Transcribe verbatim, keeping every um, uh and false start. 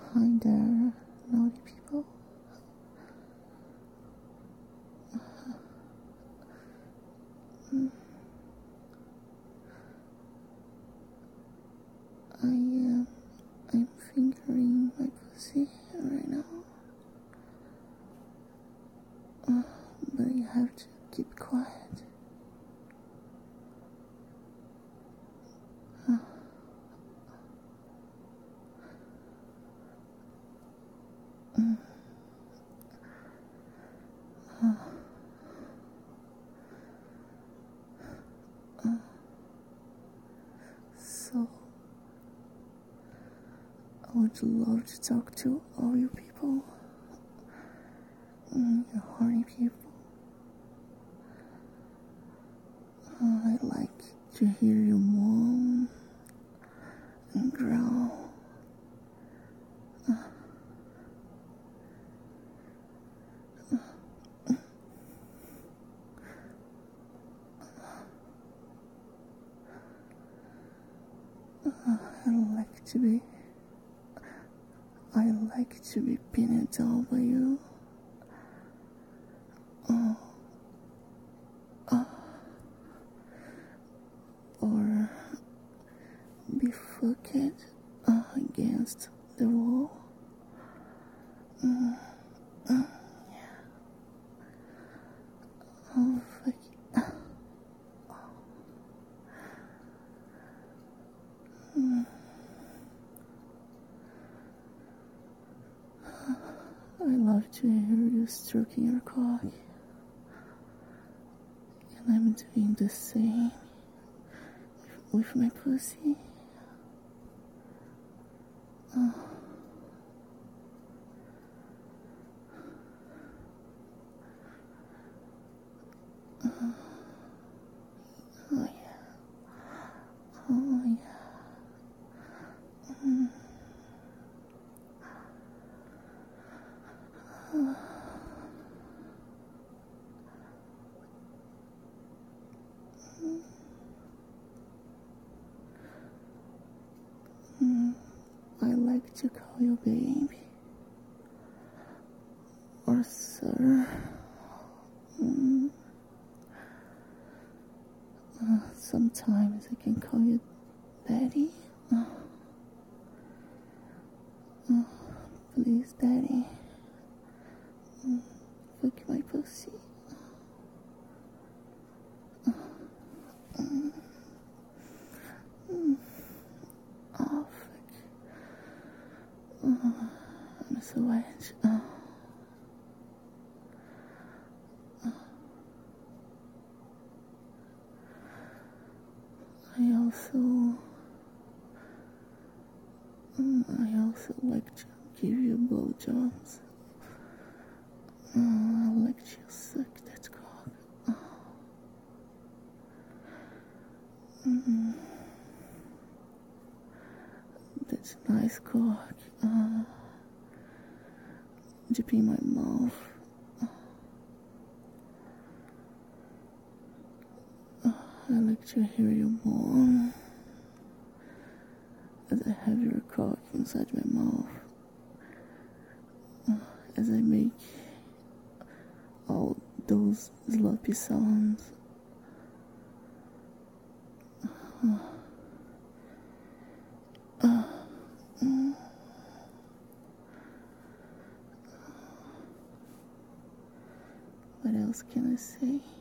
Hi there, naughty people. I am. Uh, I'm fingering my pussy right now. Uh, but you have to keep quiet. Uh, mm, uh, uh, so, I would love to talk to all you people. Mm, you horny people. Uh, I like to hear you moan and growl. Uh, uh, I like to be. I like to be pinned down by you. Oh, uh, or be fucked uh, against the wall. Mm, mm, yeah. Oh, fuck. Mm. I love to hear you stroking your cock, and I'm doing the same with my pussy. Oh. Uh, oh yeah, oh yeah. Mm. Uh. Mm. I like to call you baby or sir. Mm. Uh, sometimes I can call you daddy. Uh, uh, please, daddy. Mm. Fuck my pussy. Uh, mm. Mm. Oh, fuck. Uh, I'm so wet. Uh, uh. I also, um, I also like to give you blowjobs. Uh, I like to suck that cock. Uh, mm, that's nice cock. Uh, deep in my mouth. Uh, uh, I like to hear you moan as I have your cock inside my mouth. Uh, as I make all those sloppy sounds. Uh, uh, mm. What else can I say?